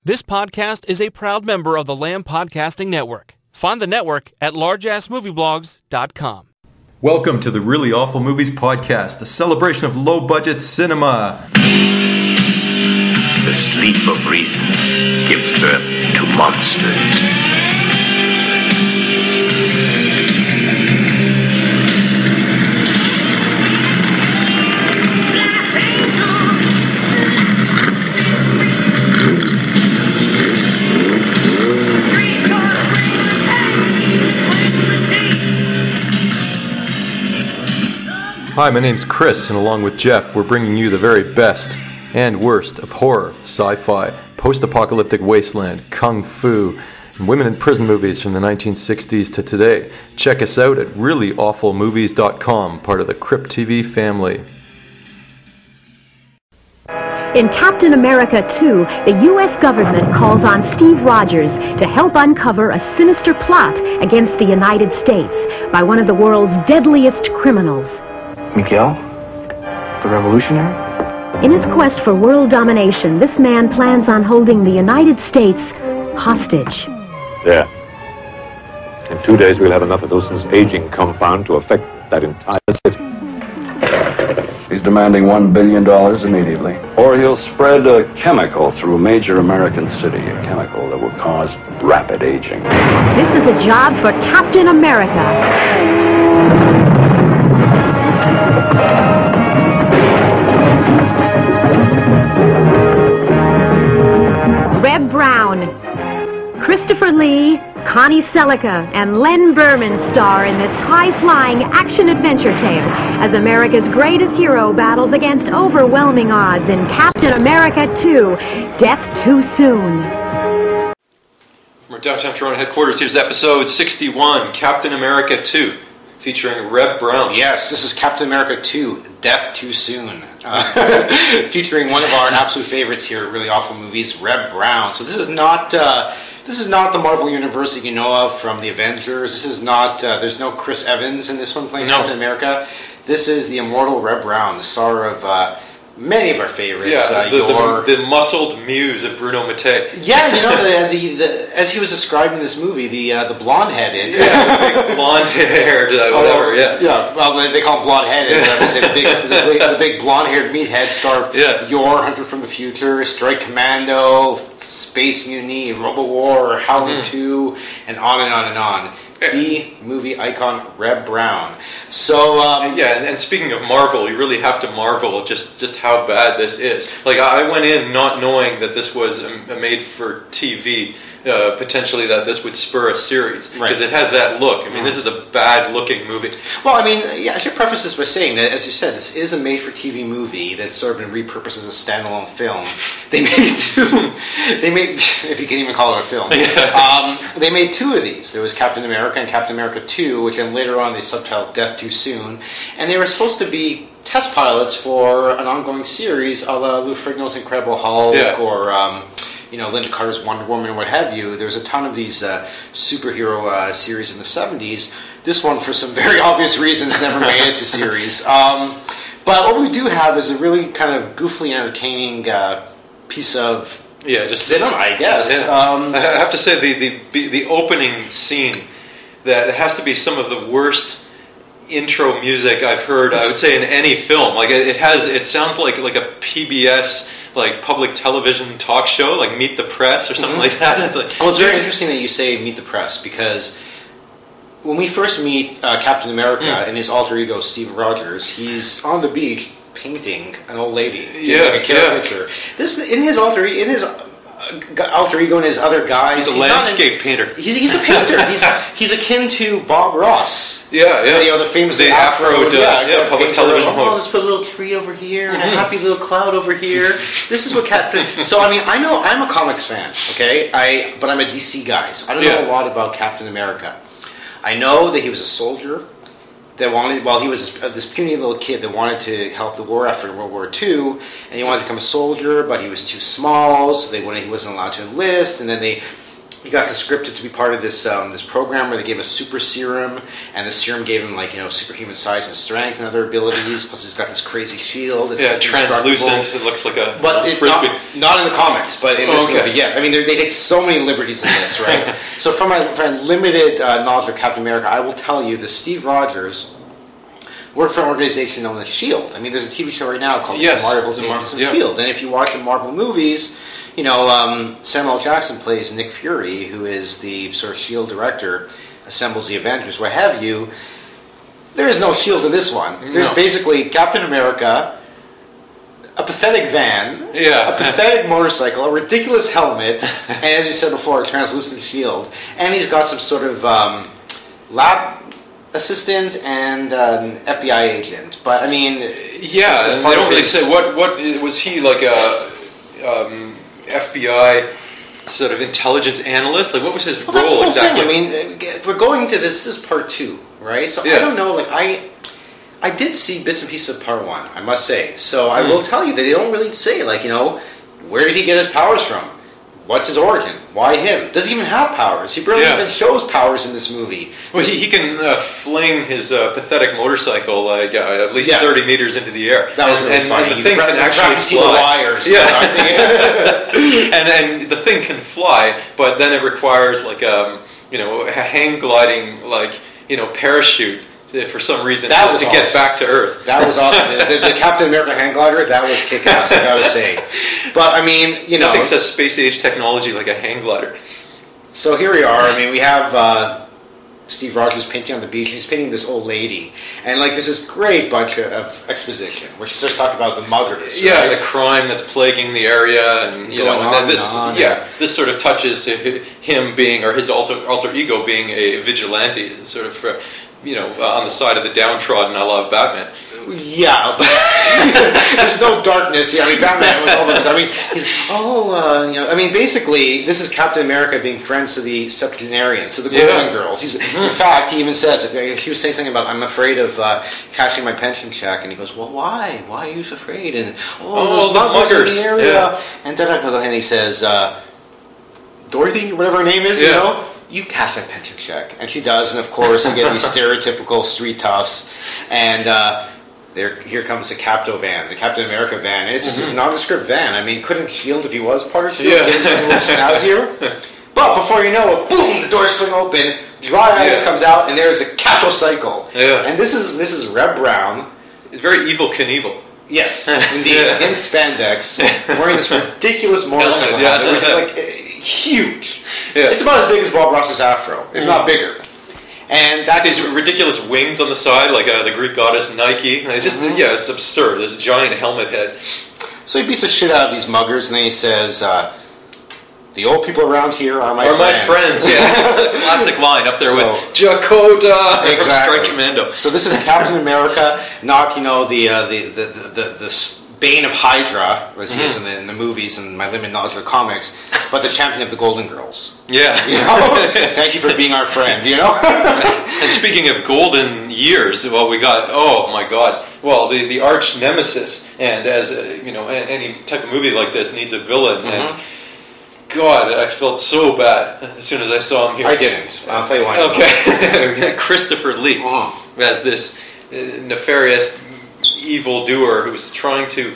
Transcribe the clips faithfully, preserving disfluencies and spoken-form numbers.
This podcast is a proud member of the Lamb Podcasting Network. Find the network at large ass movie blogs dot com. Welcome to the Really Awful Movies Podcast, a celebration of low-budget cinema. The sleep of reason gives birth to monsters. Hi, my name's Chris, and along with Jeff, we're bringing you the very best and worst of horror, sci-fi, post-apocalyptic wasteland, kung fu, and women in prison movies from the nineteen sixties to today. Check us out at really awful movies dot com, part of the Crypt T V family. In Captain America two, the U S government calls on Steve Rogers to help uncover a sinister plot against the United States by one of the world's deadliest criminals. Miguel? The revolutionary? In his quest for world domination, this man plans on holding the United States hostage. There. In two days we'll have enough of Wilson's aging compound to affect that entire city. He's demanding one billion dollars immediately. Or he'll spread a chemical through a major American city, a chemical that will cause rapid aging. This is a job for Captain America. Reb Brown, Christopher Lee, Connie Selica, and Len Berman star in this high-flying action-adventure tale as America's greatest hero battles against overwhelming odds in Captain America two, Death Too Soon. From our downtown Toronto headquarters, here's episode sixty-one, Captain America two, featuring Reb Brown. Yes, this is Captain America two, Death Too Soon, uh, featuring one of our absolute favorites here at Really Awful Movies, Reb Brown. So this is not uh, this is not the Marvel Universe that you know of from the Avengers. This is not, uh, there's no Chris Evans in this one playing no. Captain America. This is the immortal Reb Brown, the star of uh, many of our favorites. Yeah, uh, the, your... the, the muscled muse of Bruno Mattei. Yeah, you know, the, the, the, as he was described in this movie, the uh, the blonde-headed. Yeah, the big blonde-haired, uh, whatever, yeah. Yeah, well, they call him blonde-headed. They say the big, the big, the big blonde-haired meathead star of yeah. Yor, Hunter from the Future, Strike Commando, Space Mutiny, Robo War, Howling mm-hmm. two, and on and on and on. The movie icon Reb Brown. So um, yeah, and, and speaking of Marvel, you really have to marvel just, just how bad this is. Like I went in not knowing that this was a, a made-for-T V. Uh, potentially that this would spur a series because right. it has that look. I mean, mm. this is a bad-looking movie. Well, I mean, yeah, I should preface this by saying that, as you said, this is a made-for-T V movie that's sort of been repurposed as a standalone film. They made two. They made, if you can even call it a film. Yeah. Um, they made two of these. There was Captain America and Captain America two, which then later on they subtitled Death Too Soon, and they were supposed to be test pilots for an ongoing series, a la Lou Ferrigno's Incredible Hulk yeah. or. Um, you know, Linda Carter's Wonder Woman, what have you. There's a ton of these uh, superhero uh, series in the seventies. This one, for some very obvious reasons, never made it to series. Um, but what we do have is a really kind of goofily entertaining uh, piece of yeah, just cinema, I guess. Yeah. Um, I have to say, the, the, the opening scene, that has to be some of the worst intro music I've heard, I would say, in any film. Like, it, it has, it sounds like, like a P B S... like public television talk show, like Meet the Press or something mm-hmm. like that. It's like, well, it's very interesting that you say Meet the Press, because when we first meet uh, Captain America mm. and his alter ego Steve Rogers, he's on the beach painting an old lady, yes, like a yeah. caricature. This in his alter in his uh, alter ego and his other guys. He's a he's landscape an, painter. He's, he's a painter. he's he's akin to Bob Ross. Yeah, yeah. You know, the famous the Afro, Afro uh, yeah, yeah, public television oh, host. Let's put a little tree over here and a happy little cloud over here. This is what Captain. So I mean, I know I'm a comics fan, okay? I but I'm a D C guy, so I don't know yeah. a lot about Captain America. I know that he was a soldier that wanted, well, he was this puny little kid that wanted to help the war effort in World War Two, and he wanted to become a soldier, but he was too small, so they wouldn't, he wasn't allowed to enlist, and then they he got conscripted to be part of this um, this program where they gave him a super serum, and the serum gave him like you know superhuman size and strength and other abilities. Plus, he's got this crazy shield. It's yeah, like translucent. It looks like a but a it's frisbee. not, not in the comics, but in this oh, okay. movie, yes. I mean, they take so many liberties in this, right? So, from my, from my limited uh, knowledge of Captain America, I will tell you that Steve Rogers worked for an organization known as S H I E L D. I mean, there's a T V show right now called yes, Marvel's Mar- Agents of yeah. S H I E L D, and if you watch the Marvel movies. You know, um, Samuel L. Jackson plays Nick Fury, who is the sort of S H I E L D director, assembles the Avengers, what have you. There is no S H I E L D in this one. There's no. basically Captain America, a pathetic van, yeah. a pathetic motorcycle, a ridiculous helmet, and as you said before, a translucent shield. And he's got some sort of um, lab assistant and uh, an F B I agent. But, I mean... Yeah, as they part don't of really his- say. What, what, was he like a... Um, F B I sort of intelligence analyst? Like, what was his well, that's the role whole exactly? thing. I mean, we're going to this. This is part two, right? So Yeah. I don't know. Like I, I did see bits and pieces of part one. I must say. So I Mm. will tell you that they don't really say, like you know, where did he get his powers from? What's his origin? Why him? Does he even have powers? He barely Yeah. even shows powers in this movie. Well, he, he can uh, fling his uh, pathetic motorcycle like uh, at least Yeah. thirty meters into the air. That was and, really and, funny. and the You thing gra- can you actually grab- see the fly. wires. Yeah, and and the thing can fly, but then it requires like um you know a hang gliding like you know parachute to- for some reason That to, was to get awesome. back to Earth. That was awesome. the, the, the Captain America hand glider, that was kick-ass, I gotta say. But, I mean, you know... Nothing says space-age technology like a hang glider. So here we are. I mean, we have uh, Steve Rogers painting on the beach, and he's painting this old lady. And, like, there's this great bunch of, of exposition, where she starts talking about the muggers. Yeah, right? the crime that's plaguing the area, and you Going know, and on then and this, on, yeah, and- this sort of touches to hi- him being, or his alter, alter ego being a vigilante, sort of, uh, you know, uh, on the side of the downtrodden. I love Batman. Yeah, but there's no darkness. Yeah, I mean, Batman was all the... I mean, he's, oh, uh, you know, I mean, basically, this is Captain America being friends to the septuagenarians, to the Yeah. Golden Girls. He's, in fact, he even says, if he was saying something about, I'm afraid of uh, cashing my pension check, and he goes, well, why? Why are you so afraid? And, oh, Oh, those the muggers muggers. in the area. Yeah. And then I go, and he says, uh, Dorothy, whatever her name is, Yeah. you know? You cash that pension check. And she does, and of course, you get these stereotypical street toughs, and... Uh, There, here comes the Capto van, the Captain America van. And it's just this nondescript van. I mean, couldn't S H I E L D, if he was part of S H I E L D, Yeah. get something a little snazzier? But before you know it, boom, the doors swing open, Dry Eyes Yeah. comes out, and there's a Capto Cycle. Yeah. And this is this is Reb Brown. It's very evil Knievel. Yes, indeed. Yeah. In spandex, wearing this ridiculous motorcycle Helmet, yeah. helmet, which is like eh, huge. Yeah. It's about as big as Bob Ross's afro, if not bigger. And that These ridiculous wings on the side, like uh, the Greek goddess Nike. It just, Mm-hmm. yeah, it's absurd. This giant helmet head. So he beats the shit out of these muggers, and then he says, uh, "The old people around here are my Or friends." my friends, yeah. Classic line up there So- with Dakota from Exactly. Strike Commando. So this is Captain America, not you know the uh, the, the, the the the Bane of Hydra, as he is in the, in the movies and my limited knowledge of the comics, but the champion of the Golden Girls. Yeah. You know, thank you for being our friend. You know. And speaking of golden years, well, we got, oh my god, well, the, the arch nemesis, and as, a, you know, a- any type of movie like this needs a villain, Mm-hmm. and god, I felt so bad as soon as I saw him here. I didn't. I'll tell you why. Okay. Christopher Lee Mm. as this uh, nefarious evil doer who's trying to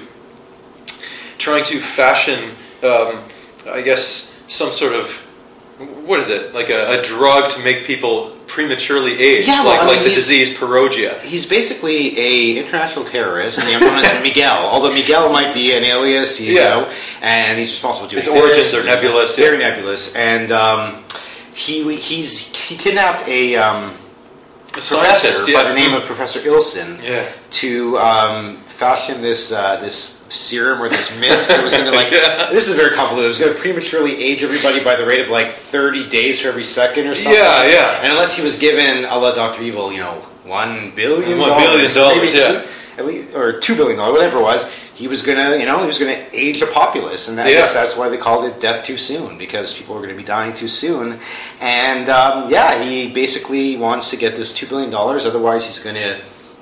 trying to fashion, um, I guess, some sort of, what is it, like a, a drug to make people prematurely age, Yeah, well, like, I like mean, the he's- disease Perogia. He's basically a international terrorist, and the known as Miguel. Although Miguel might be an alias, you Yeah. know, and he's responsible for doing His origins this, are nebulous, very yeah. nebulous. And um, he he's he kidnapped a um, A professor scientist, yeah. by the name of Professor Ilson Yeah. to um, fashion this uh, this serum or this mist that was going to like Yeah. this is very convoluted. It was going to prematurely age everybody by the rate of like thirty days for every second or something. Yeah, yeah. And unless he was given, a la Doctor Evil, you know, one billion One billion dollars, maybe yeah. two- at least, or two billion dollars, whatever it was. He was gonna, you know, he was gonna age the populace, and that, I Yeah. guess that's why they called it Death Too Soon, because people were going to be dying too soon. And um, yeah, he basically wants to get this two billion dollars. Otherwise, he's going to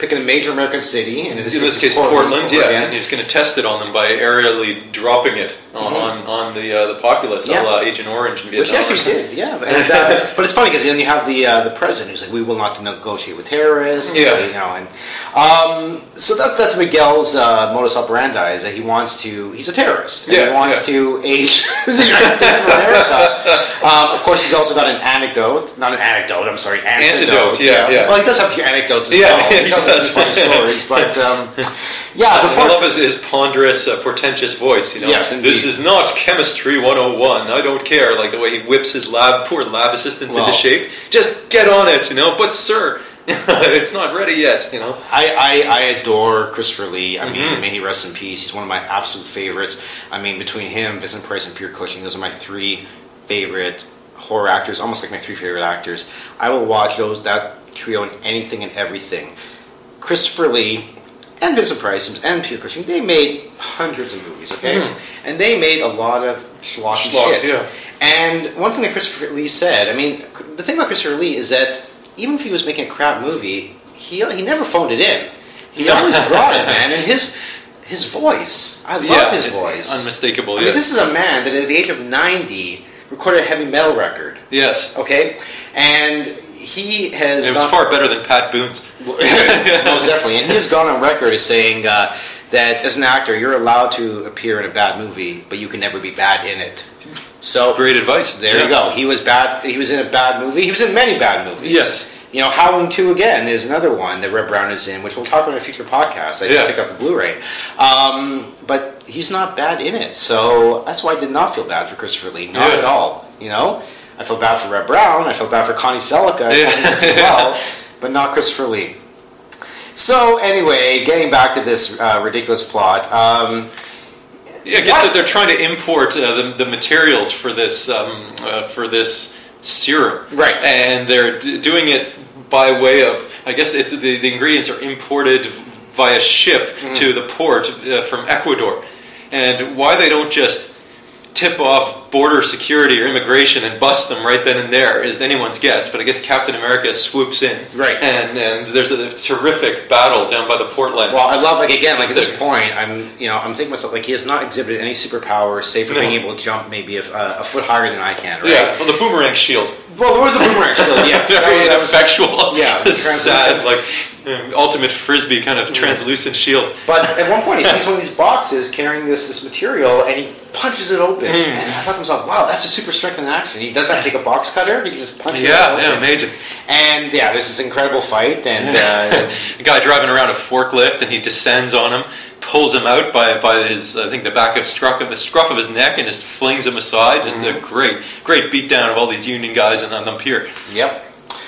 picking a major American city, and in this, in this case, case Portland, Portland yeah, again. and he's going to test it on them by aerially dropping it on Mm-hmm. on, on the uh, the populace, Yeah. a la Agent Orange in Which he Vietnam. actually did, yeah. And, uh, but it's funny because then you have the uh, the president who's like, "We will not negotiate with terrorists." Yeah. you know, and um, so that's that's Miguel's uh, modus operandi is that he wants to. He's a terrorist. And Yeah, he wants yeah. to aid the United States of America. Um, of course, he's also got an anecdote, not an anecdote. I'm sorry, antidote. Antidote, yeah, yeah. Well, he does have a few anecdotes as Yeah, well. he He tells does. some funny stories, but um, yeah. Before I love his, his ponderous, uh, portentous voice. You know, Yes, indeed. this is not chemistry one oh one. I don't care. Like the way he whips his lab, poor lab assistants Well- into shape. Just get on it, you know. But sir, it's not ready yet. You know. I, I, I adore Christopher Lee. I mean, Mhm. may he rest in peace. He's one of my absolute favorites. I mean, between him, Vincent Price, and Pierre Cushing, those are my three favorite horror actors, almost like my three favorite actors. I will watch those that trio in anything and everything. Christopher Lee and Vincent Price and Pierre Cushing, they made hundreds of movies, okay? Mhm. And they made a lot of schlocky Schlock, shit. yeah. And one thing that Christopher Lee said, I mean, the thing about Christopher Lee is that even if he was making a crap movie, he he never phoned it in. He always brought it, man. And his his voice, I love Yeah, his it's voice. unmistakable. I mean, Yes. this is a man that at the age of ninety recorded a heavy metal record, yes. okay? And he has... It was gone- far better than Pat Boone's. Most definitely. And he's gone on record as saying uh, that as an actor, you're allowed to appear in a bad movie, but you can never be bad in it. So Great advice. there Yeah. you go. He was bad. He was in a bad movie. He was in many bad movies. Yes. You know, Howling two again is another one that Red Brown is in, which we'll talk about in a future podcast. I just Yeah. picked up the Blu-ray. Um, but he's not bad in it. So that's why I did not feel bad for Christopher Lee. Not Yeah. at all. You know? I felt bad for Red Brown. I felt bad for Connie Selica Yeah. as well, but not Christopher Lee. So anyway, getting back to this uh, ridiculous plot. Um, Yeah, I guess What? that they're trying to import uh, the, the materials for this um, uh, for this serum, Right. And they're d- doing it by way of, I guess it's the, the ingredients are imported via ship Mm. to the port uh, from Ecuador, and why they don't just tip off border security or immigration and bust them right then and there is anyone's guess. But I guess Captain America swoops in, Right. And and there's a terrific battle down by the Portland. Well, I love, like, again, like, at this There- point, I'm, you know, I'm thinking to myself, like, he has not exhibited any superpowers, save for No. being able to jump maybe a, a foot higher than I can, right? Yeah, well, the boomerang shield. Well, there was a boomerang shield, yes. That That was- that was was- effectual. Yeah, sad, like uh, ultimate frisbee kind of translucent shield. But at one point, he sees one of these boxes carrying this this material, and he punches it open. Mm. And I thought to myself, wow, that's a super strength in action. He doesn't have to take a box cutter; he can just punch it Yeah, open. yeah, amazing. And yeah, there's this incredible fight, and uh, A guy driving around a forklift, and he descends on him, pulls him out by by his, I think the back of scruff of the scruff of his neck, and just flings him aside. Just a great, great beatdown of all these Union guys on on the pier. Yep.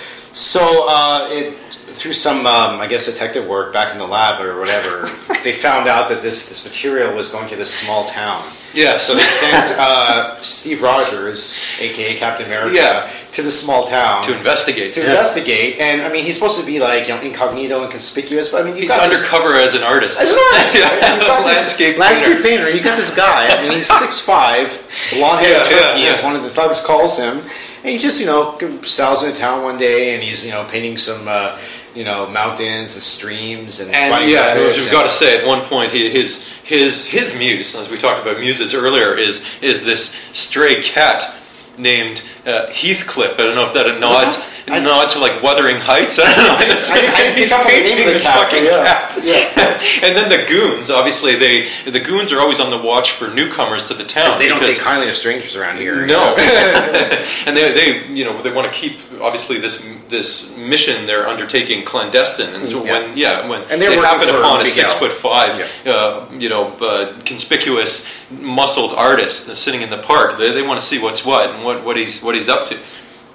So, uh, it, through some, um, I guess, detective work back in the lab or whatever, they found out that this, this material was going to this small town. Yeah, So they sent uh, Steve Rogers, a k a. Captain America, Yeah. to the small town to investigate. to Yeah. investigate. And, I mean, he's supposed to be, like, you know, incognito and conspicuous, but, I mean, you've He's got this- undercover as an artist. As an artist, Yeah, right? You've got this landscape landscape painter. painter. You got this guy. I mean, he's six five, blonde-haired Yeah, yeah, turkey, yeah. as one of the thugs calls him. And he just, you know, sells in town one day, and he's, you know, painting some, uh, you know, mountains and streams and, And bunny yeah, rabbits we've and- got to say at one point he, his his his muse, as we talked about muses earlier, is is this stray cat named uh, Heathcliff. I don't know if that a nod that- a nod to like Wuthering Heights. I don't know. I didn't- I didn't He's pick up on the name painting of the this cat, fucking yeah. cat. Yeah. And then the goons, obviously they the goons are always on the watch for newcomers to the town Because they don't because- take kindly to strangers around here. you No, know? and they, they, you know, they want to keep obviously this this mission they're undertaking clandestine, and so Yeah. when yeah when And they're they working happen for upon a Miguel. six foot five, Yeah. uh, you know, uh, conspicuous, muscled artist that's sitting in the park, they, they want to see what's what and what, what he's what he's up to.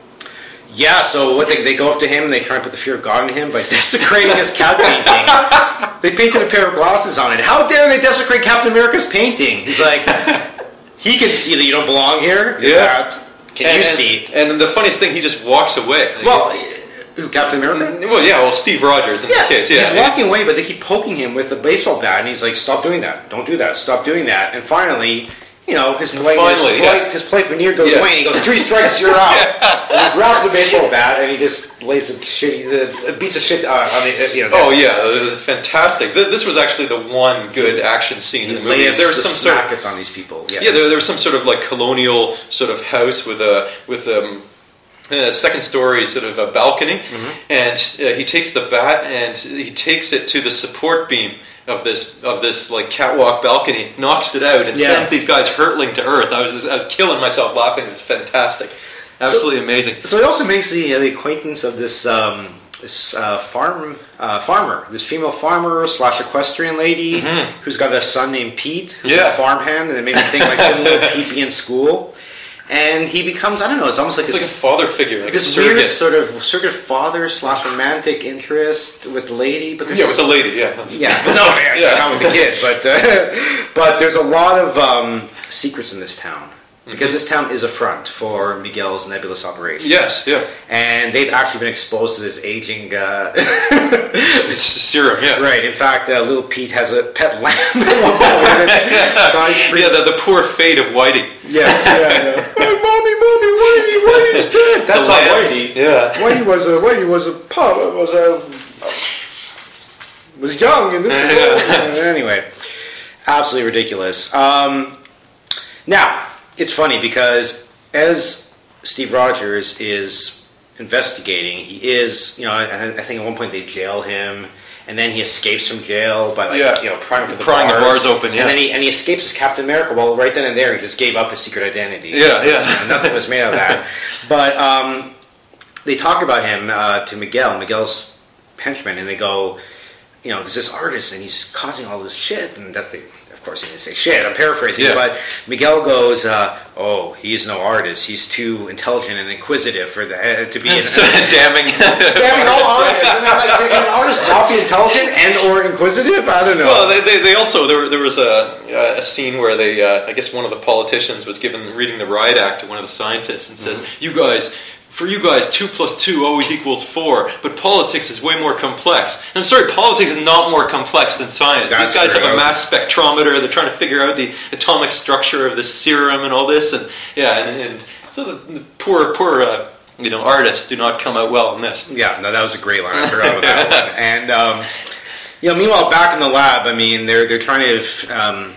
Yeah, so what they, they go up to him and they try and put the fear of God in him by desecrating his cat painting. They painted a pair of glasses on it. How dare they desecrate Captain America's painting? He's like, he can see that you don't belong here. You're Yeah. not. Can and, you and- see? And the funniest thing, he just walks away. Well, who, Captain America? well, yeah, well, Steve Rogers in Yeah, this case, yeah, he's yeah. walking away, but they keep poking him with a baseball bat, and he's like, "Stop doing that! Don't do that! Stop doing that!" And finally, you know, his polite, Finally, his, polite, yeah. his polite veneer goes Yeah. away, and he goes, three strikes, you're out. And he grabs a baseball bat, and he just lays some shitty, uh, beats a shit uh, on the, uh, you know. Oh yeah, uh, fantastic! Th- This was actually the one good action scene in the movie. Lays There was the some sort smack of on these people. Yeah, yeah, there, there was some sort of like colonial sort of house with a with um, a second story sort of a balcony, Mm-hmm. and uh, he takes the bat and he takes it to the support beam of this of this like catwalk balcony, knocks it out, and Yeah. sends these guys hurtling to earth. I was I was killing myself laughing. It was fantastic, absolutely amazing. So it also makes the, uh, the acquaintance of this um, this uh, farm uh, farmer, this female farmer slash equestrian lady who's got a son named Pete, who's Yeah. a farmhand, and it made me think like didn't little Pete be in school? And he becomes I don't know, it's almost like It's a, like a father figure, like a this weird surrogate. sort of surrogate father slash romantic interest with the lady, but there's Yeah, with this- the lady. Yeah, yeah, but no, man, Yeah. not with the kid. But uh, but there's a lot of um, secrets in this town because this town is a front for Miguel's nebulous operation. Yes, yeah. And they've actually been exposed to this aging. Uh, It's serum. Yeah. right. In fact, uh, little Pete has a pet lamb at one point. that dies pre- Yeah, the, the poor fate of Whitey. Yes. Yeah. yeah. Hey, mommy, mommy, Whitey, Whitey's dead. That's The not lamb. Whitey. Yeah. Whitey was a Whitey was a pup. Was a was young, and this is old. Anyway, absolutely ridiculous. Um, now it's funny because as Steve Rogers is investigating, he is you know I, I think at one point they jail him. And then he escapes from jail by like Yeah. you know prying the, Prying the bars. bars open, yeah. And then he and he escapes as Captain America. Well, right then and there, he just gave up his secret identity. Yeah, yeah. So nothing was made of that. But um, they talk about him uh, to Miguel, Miguel's henchman, and they go, you know, there's this artist, and he's causing all this shit, and that's the. Of course, he didn't say shit. I'm paraphrasing, Yeah. but Miguel goes, uh, "Oh, he's no artist. He's too intelligent and inquisitive for the uh, to be an So damning. damning all artists." And I'm like, can an artist not be intelligent and or inquisitive? I don't know. Well, they, they, they also there, there was a, a scene where they uh, I guess one of the politicians was given reading the Riot Act to one of the scientists and says, Mm-hmm. "You guys, for you guys, two plus two always equals four, but politics is way more complex." And I'm sorry, politics is not more complex than science. That's These guys true. have a mass spectrometer. They're trying to figure out the atomic structure of this serum and all this, and yeah, and, and so the, the poor poor uh, you know artists do not come out well in this. Yeah, no, that was a great line. I forgot about that one. And um, you know, meanwhile, back in the lab, I mean, they're they're trying to um,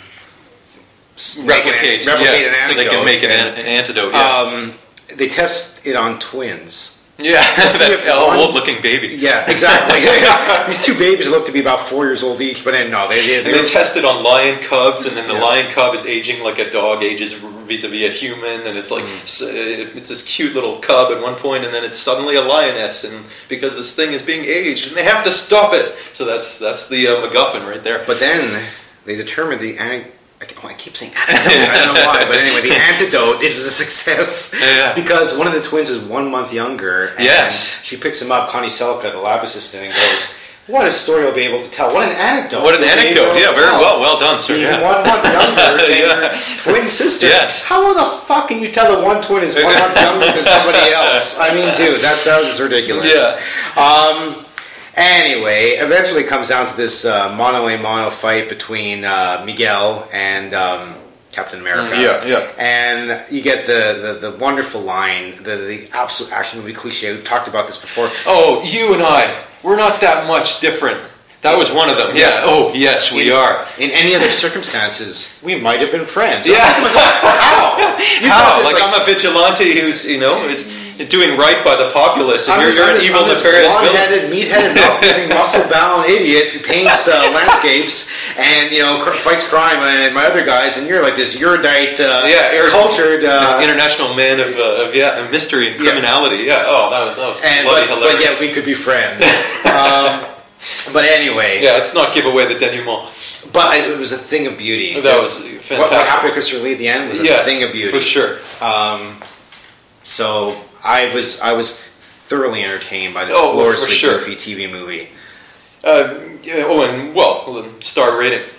make an- Replicate, replicate yeah, an so they antidote. can make an, And, an antidote. Yeah, um, they test it on twins. yeah, see if that one- old-looking baby. Yeah, exactly. These two babies look to be about four years old each, but then no, they they, And they they were- tested on lion cubs, and then the Yeah. lion cub is aging like a dog ages vis-a-vis a human, and it's like Mm. s- uh, it's this cute little cub at one point, and then it's suddenly a lioness, and because this thing is being aged, and they have to stop it. So that's that's the uh, MacGuffin right there. But then they determined the anti- oh, I keep saying antidote. I don't know why, but anyway, the antidote is a success Yeah. because one of the twins is one month younger. And Yes. she picks him up, Connie Selka, the lab assistant, and goes, "What a story I'll be able to tell! What an anecdote! What an You'll be anecdote! able to Yeah, very tell. well, well done, sir. Being Yeah. one month younger than Yeah. your twin sister. Yes. How the fuck can you tell that one twin is one month younger than somebody else? I mean, dude, that's that was just ridiculous. Yeah. Um. Anyway, eventually it comes down to this uh, mono a mono fight between uh, Miguel and um, Captain America. Mm, yeah, yeah. And you get the, the, the wonderful line, the, the absolute action movie cliche. We've talked about this before. Oh, you and I, we're not that much different. That was one of them. Yeah. Oh, yes, we in, are. In any other circumstances, we might have been friends. Yeah. How? You How? got this, Like, I'm a vigilante who's, you know, is doing right by the populace, and I'm you're, this- you're I'm an this- evil, I'm this nefarious villain. blonde-headed, meat-headed, mouth-moving, muscle-bound idiot who paints uh, landscapes and you know cr- fights crime and my other guys, and you're like this erudite, uh, Yeah, Eric- cultured, uh, international man of, uh, of yeah, mystery and criminality. Yeah. Oh, that was that was and bloody but, but hilarious. yeah, we could be friends. um, but anyway, yeah, let's not give away the denouement. but it was a thing of beauty. That was fantastic. What, what happened to Christopher Lee at the end was a Yes, thing of beauty for sure. Um, so I was I was thoroughly entertained by this Oh, for gloriously sure. goofy T V movie. Uh, yeah, oh, and well, star rating.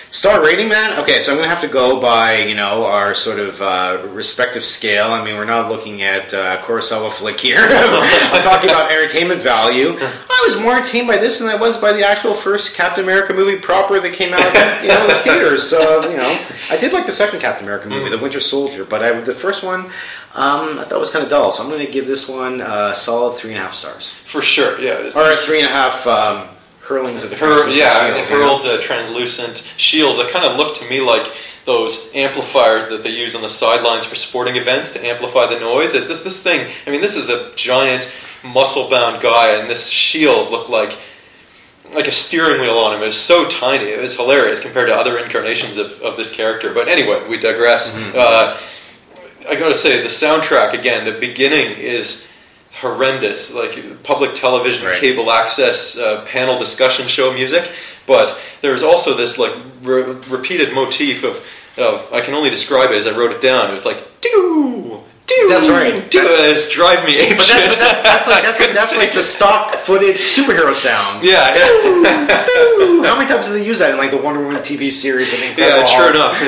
Star rating, man? Okay, so I'm going to have to go by, you know, our sort of uh, respective scale. I mean, we're not looking at uh, Kurosawa flick here. I'm talking about entertainment value. I was more entertained by this than I was by the actual first Captain America movie proper that came out, you know, in the theaters. So, you know, I did like the second Captain America movie, mm. The Winter Soldier, but I, the first one, um, I thought was kind of dull. So I'm going to give this one a solid three and a half stars. For sure, yeah. Or a three and a half... Um, hurlings of the Hur- yeah, shield, hurled uh, translucent shields that kind of look to me like those amplifiers that they use on the sidelines for sporting events to amplify the noise. Is this this thing? I mean, this is a giant muscle-bound guy, and this shield looked like like a steering wheel on him. It was so tiny. It was hilarious compared to other incarnations of, of this character. But anyway, we digress. Mm-hmm. Uh, I got to say, the soundtrack again. The beginning is horrendous, like public television, right. Cable access, uh, panel discussion show music. But there's also this like re- repeated motif of, of, I can only describe it as I wrote it down. It was like, doo, doo, that's right. Doo, it's drive me apeshit. But, that, but that, that's like that's like that's like the stock footage superhero sound. Yeah. Doo, doo. How many times do they use that in like the Wonder Woman T V series? I mean, yeah, sure enough.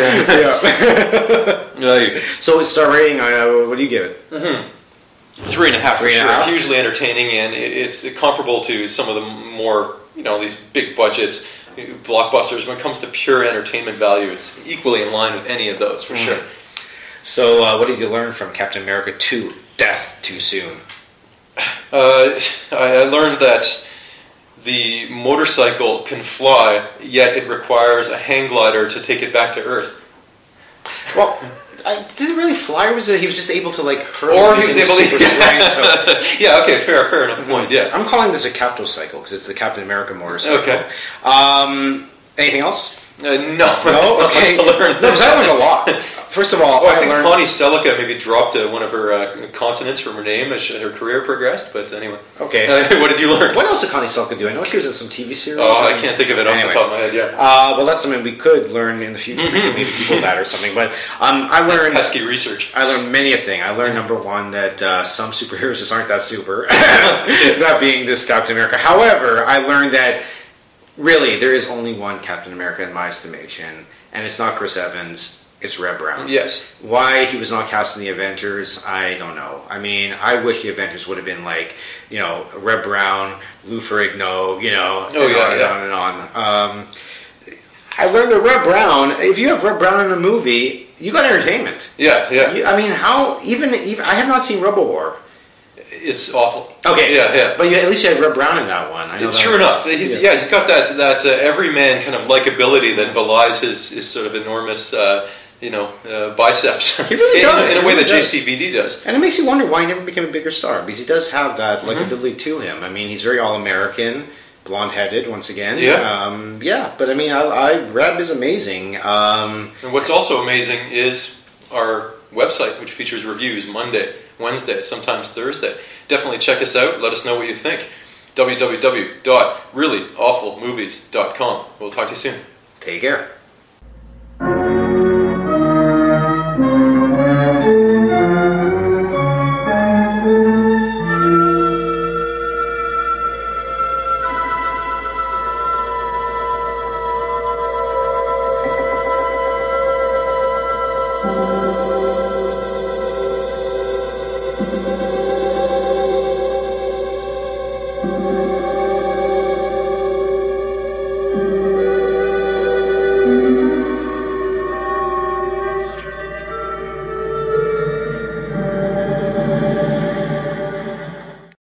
Yeah. yeah. So it's star rating. Uh, what do you give it? Mm-hmm. Three and a half for Three and sure. a half. Hugely entertaining, and it's comparable to some of the more, you know, these big budgets blockbusters. When it comes to pure entertainment value, it's equally in line with any of those, for mm. sure. So, uh, what did you learn from Captain America two, Death Too Soon? Uh, I learned that the motorcycle can fly, yet it requires a hang glider to take it back to Earth. Well... I, did it really fly, or was it he was just able to like hurl? Or he was able to. Strength, so. Yeah, okay, fair, fair enough point. Yeah, I'm calling this a Captocycle because it's the Captain America motorcycle. Okay. Um, anything else? Uh, no, no. Okay. To learn. No, because I learned a lot. First of all, well, I, I think learned... Connie Selica maybe dropped uh, one of her uh, consonants from her name as she, her career progressed. But anyway, okay. Uh, what did you learn? What else did Connie Selica do? I know she was in some T V series. Oh, I can't think of it off anyway. the top of my head. Yeah. Uh, well, that's something we could learn in the future. Mm-hmm. Maybe Google that or something. But um, I learned pesky research. I learned many a thing. I learned number one that uh, some superheroes just aren't that super. That being this Captain America. However, I learned that really there is only one Captain America in my estimation, and it's not Chris Evans. It's Reb Brown. Yes. Why he was not cast in the Avengers, I don't know. I mean, I wish the Avengers would have been like, you know, Reb Brown, Lou Ferrigno, you know, oh, and yeah, on and yeah. on and on. Um, I learned that Reb Brown, if you have Reb Brown in a movie, you got entertainment. Yeah, yeah. You, I mean, how, even, even, I have not seen Rebel War. It's awful. Okay, yeah, yeah. But you, at least you had Reb Brown in that one. I know True that. enough. He's, yeah. yeah, he's got that that uh, everyman kind of likability that belies his, his sort of enormous, uh, you know, uh, biceps. He really in, does. In a he way really that does. J C V D does. And it makes you wonder why he never became a bigger star, because he does have that Mm-hmm. likability to him. I mean, he's very all-American, blonde-headed, once again. Yeah. Um, yeah, but I mean, I, I Reb is amazing. Um, and what's also amazing is our website, which features reviews Monday, Wednesday, sometimes Thursday. Definitely check us out. Let us know what you think. w w w dot really awful movies dot com. We'll talk to you soon. Take care. Thank you.